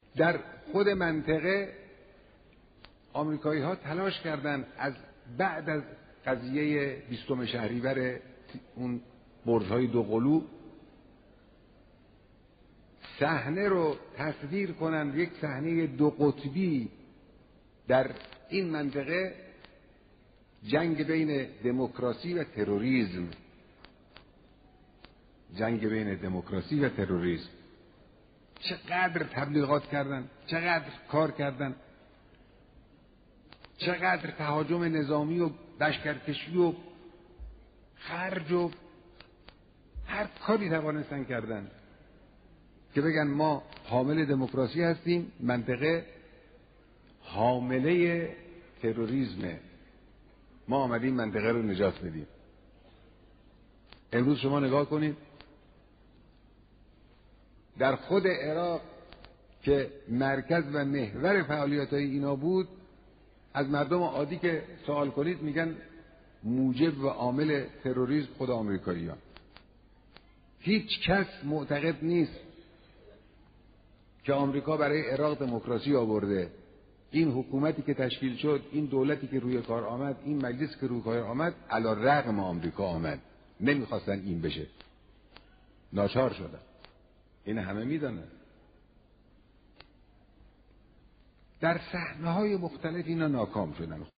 در خود منطقه آمریکایی ها تلاش کردند از بعد از قضیه 20 شهریور اون برج‌های دوقلو صحنه رو تصویر کنن، یک صحنه دو قطبی در این منطقه، جنگ بین دموکراسی و تروریسم، جنگ بین دموکراسی و تروریسم. چقدر تبلیغات کردن، چقدر کار کردن، چقدر تهاجم نظامی و لشکرکشی و خرج و هر کاری توانستن کردن که بگن ما حامل دموکراسی هستیم، منطقه حامله تروریسمه، ما آمدیم منطقه رو نجات بدیم. امروز شما نگاه کنید در خود عراق که مرکز و محور فعالیت‌های اینا بود، از مردم عادی که سوال کنید میگن موجب و عامل تروریسم خود آمریکایی‌ها. هیچ کس معتقد نیست که آمریکا برای عراق دموکراسی آورده. این حکومتی که تشکیل شد، این دولتی که روی کار آمد، این مجلس که روی کار آمد، علی رغم آمریکا آمد. نمیخواستن این بشه، ناچار شدن. این همه میدونن. در صحنه‌های مختلف اینا ناکام شدن.